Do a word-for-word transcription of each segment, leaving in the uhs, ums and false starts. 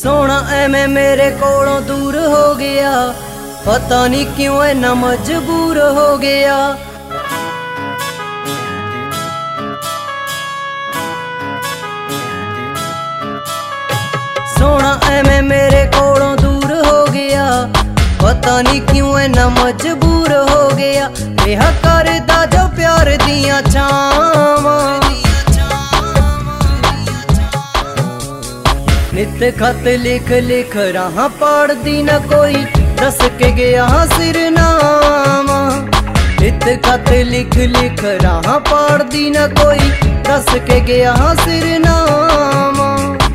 सोना एवें मेरे कोलों दूर हो गया, पता नहीं क्यों इन्ना मजबूर हो गया। सोना एवें मेरे कोलों दूर हो गया, पता नहीं क्यों इन्ना मजबूर हो गया। रिहा करदा जो प्यार दियां छावां, नित खत लिख लिख राह पाड़दी न कोई, दस के गया सिरनामा। नित खत लिख लिख राह पाड़दी न कोई, दस के गया सिरनामा।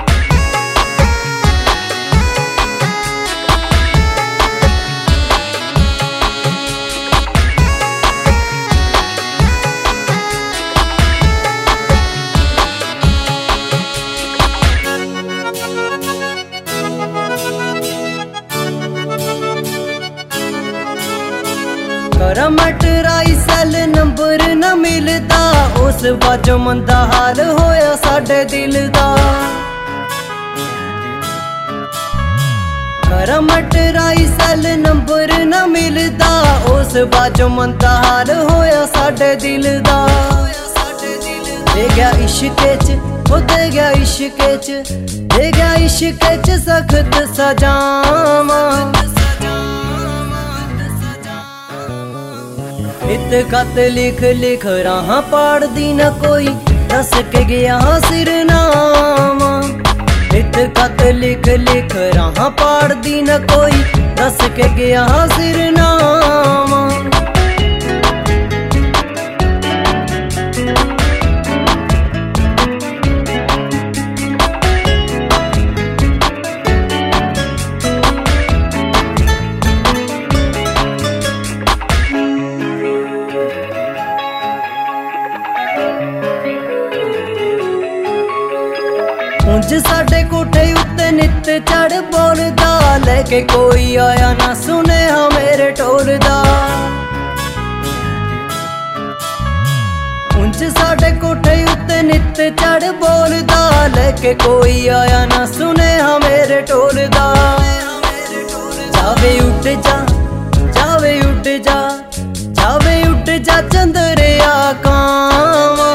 करमटराई सैल नंबर न मिलदा, उस बाजो मंदा हाल होया साडे दिल दा। करमटराई सैल नंबर न मिलदा, उस बाजो मंदा हाल होया साडे दिल दा। दे गया इश्के च, ओ दे गया इश्के च, दे गया इश्के च सख्त सजावां। नित खत लिख लिख राह पाड़दी न कोई, दस के गया सिरनामा। नित खत लिख लिख राह पाड़दी न कोई, दस के गया सिरनामा। उंज साडे कोठे उत्ते नित चढ़ बोलदा, लेके कोई आया ना सुने हाँ मेरे टोलदा। उंज साडे कोठे उत्ते नित चढ़ बोलदा, लेके कोई आया ना सुने हाँ मेरे टोलदा। जावे उठ जा, जावे उठ जा, जावे उठ जा चंद्रिया कावां।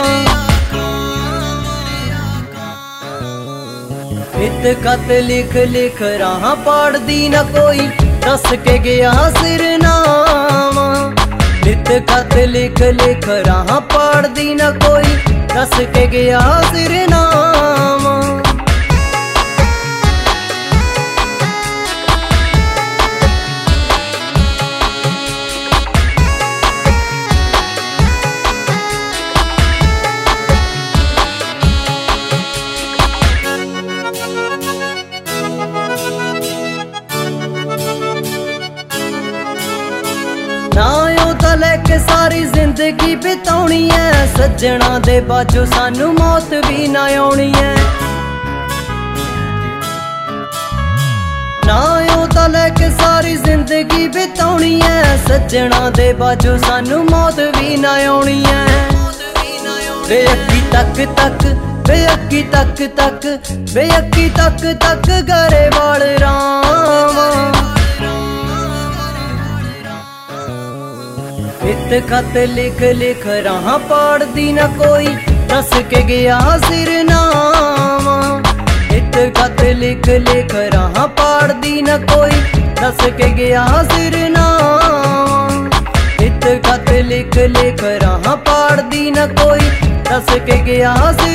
नित खत लिख लिख राह पाड़दी न कोई, दस के गया सिरनामा। नित खत लिख लिख राह पाड़दी न कोई, दस के गया सिरनामा। ना ओदा लेके सारी जिंदगी बिताउणी है, सज्जणा दे बाजो सानू मौत भी ना आउणी है। ना ओदा लेके सारी जिंदगी बिताउणी है, सज्जणा दे बाजो सानू मौत भी ना आउणी है। बेअक्की तक तक, बेअक्की तक तक, बेअक्की तक तक गरेवाल रावां। नित खत लिख लिख राह पाड़दी न कोई, दस के गया सिरनामा। नित खत लिख लिख राह पाड़दी न कोई, दस के गया सिरनामा। नित खत लिख लिख राह पाड़दी न कोई, दस के गया सिरनामा।